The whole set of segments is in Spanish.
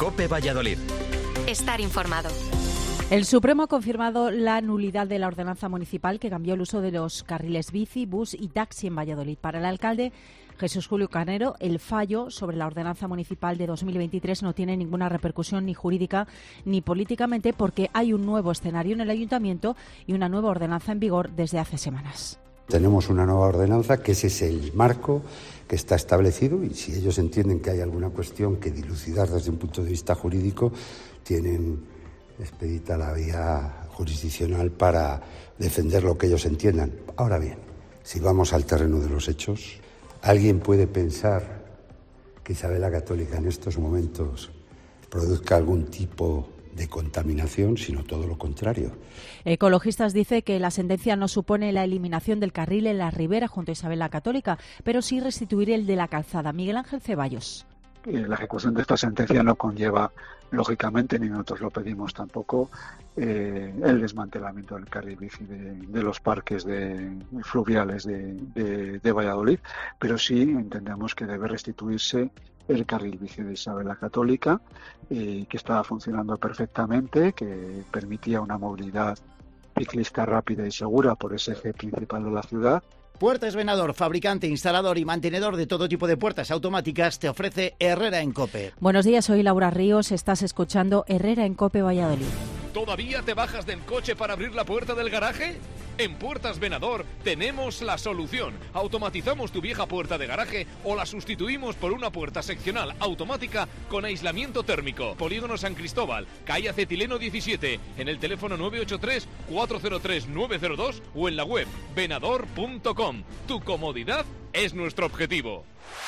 COPE Valladolid. Estar informado. El Supremo ha confirmado la nulidad de la ordenanza municipal que cambió el uso de los carriles bici, bus y taxi en Valladolid. Para el alcalde Jesús Julio Carnero, el fallo sobre la ordenanza municipal de 2023 no tiene ninguna repercusión ni jurídica ni políticamente porque hay un nuevo escenario en el ayuntamiento y una nueva ordenanza en vigor desde hace semanas. Tenemos una nueva ordenanza, que ese es el marco que está establecido, y si ellos entienden que hay alguna cuestión que dilucidar desde un punto de vista jurídico, tienen expedita la vía jurisdiccional para defender lo que ellos entiendan. Ahora bien, si vamos al terreno de los hechos, ¿alguien puede pensar que Isabel la Católica en estos momentos produzca algún tipo de contaminación, sino todo lo contrario? Ecologistas dicen que la sentencia no supone la eliminación del carril en la ribera junto a Isabel la Católica, pero sí restituir el de la calzada. Miguel Ángel Ceballos. La ejecución de esta sentencia no conlleva, lógicamente, ni nosotros lo pedimos tampoco, el desmantelamiento del carril bici de los parques fluviales de Valladolid, pero sí entendemos que debe restituirse el carril bici de Isabel la Católica, que estaba funcionando perfectamente, que permitía una movilidad ciclista rápida y segura por ese eje principal de la ciudad. Puertas Venador, fabricante, instalador y mantenedor de todo tipo de puertas automáticas, te ofrece Herrera en COPE. Buenos días, soy Laura Ríos, estás escuchando Herrera en COPE Valladolid. ¿Todavía te bajas del coche para abrir la puerta del garaje? En Puertas Venador tenemos la solución. Automatizamos tu vieja puerta de garaje o la sustituimos por una puerta seccional automática con aislamiento térmico. Polígono San Cristóbal, calle Acetileno 17, en el teléfono 983-403-902 o en la web venador.com. Tu comodidad es nuestro objetivo.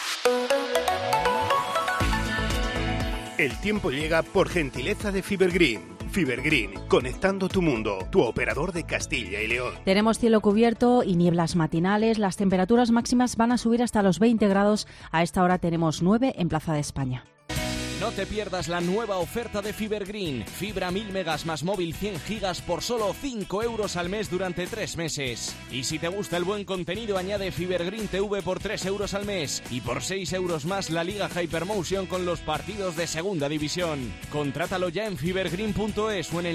El tiempo llega por gentileza de Fibergreen. Fibergreen, conectando tu mundo, tu operador de Castilla y León. Tenemos cielo cubierto y nieblas matinales. Las temperaturas máximas van a subir hasta los 20 grados. A esta hora tenemos 9 en Plaza de España. No te pierdas la nueva oferta de Fibergreen. Fibra 1000 megas más móvil 100 gigas por solo 5 euros al mes durante 3 meses. Y si te gusta el buen contenido, añade Fibergreen TV por 3 euros al mes. Y por 6 euros más la Liga Hypermotion con los partidos de Segunda División. Contrátalo ya en fibergreen.es o en el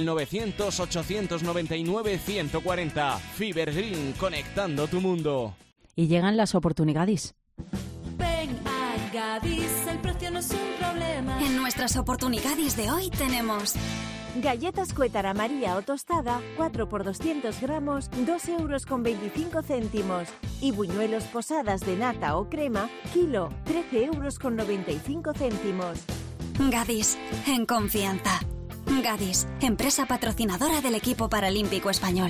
900-899-140. Fibergreen, conectando tu mundo. Y llegan las oportunidades. Gadis, el precio no es un problema. En nuestras oportunidades de hoy tenemos galletas Cuétara María o tostada, 4 por 200 gramos, 2,25 €. Y buñuelos posadas de nata o crema, kilo, 13,95 €. Gadis, en confianza. Gadis, empresa patrocinadora del equipo paralímpico español.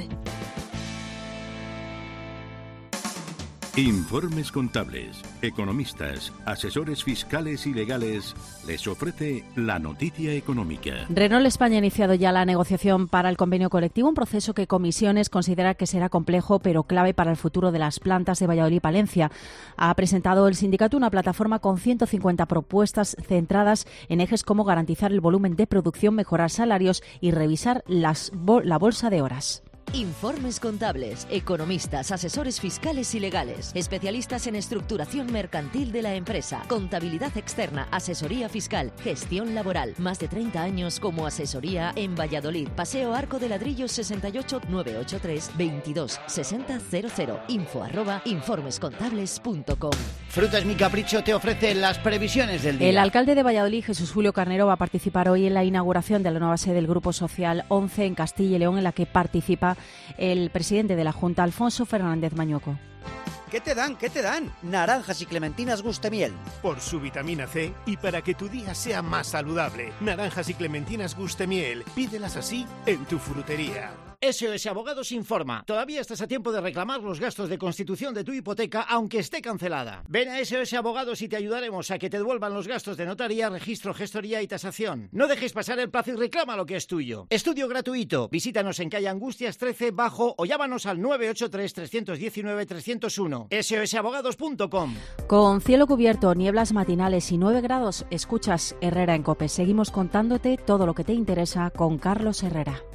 Informes contables, economistas, asesores fiscales y legales les ofrece la noticia económica. Renault España ha iniciado ya la negociación para el convenio colectivo, un proceso que Comisiones considera que será complejo pero clave para el futuro de las plantas de Valladolid y Palencia. Ha presentado el sindicato una plataforma con 150 propuestas centradas en ejes como garantizar el volumen de producción, mejorar salarios y revisar la bolsa de horas. Informes contables, economistas, asesores fiscales y legales, especialistas en estructuración mercantil de la empresa, contabilidad externa, asesoría fiscal, gestión laboral. Más de 30 años como asesoría en Valladolid. Paseo Arco de Ladrillos 68 983 22 60 00. info@informescontables.com. Frutas Mi Capricho te ofrece las previsiones del día. El alcalde de Valladolid, Jesús Julio Carnero, va a participar hoy en la inauguración de la nueva sede del Grupo Social 11 en Castilla y León, en la que participa el presidente de la Junta, Alfonso Fernández Mañueco. ¿Qué te dan? ¿Qué te dan? Naranjas y clementinas Gustemiel. Por su vitamina C y para que tu día sea más saludable. Naranjas y clementinas Gustemiel. Pídelas así en tu frutería. SOS Abogados informa. Todavía estás a tiempo de reclamar los gastos de constitución de tu hipoteca aunque esté cancelada. Ven a SOS Abogados y te ayudaremos a que te devuelvan los gastos de notaría, registro, gestoría y tasación. No dejes pasar el plazo y reclama lo que es tuyo. Estudio gratuito. Visítanos en calle Angustias 13 Bajo o llámanos al 983 319 301. sosabogados.com. Con cielo cubierto, nieblas matinales y 9 grados, escuchas Herrera en COPE. Seguimos contándote todo lo que te interesa con Carlos Herrera.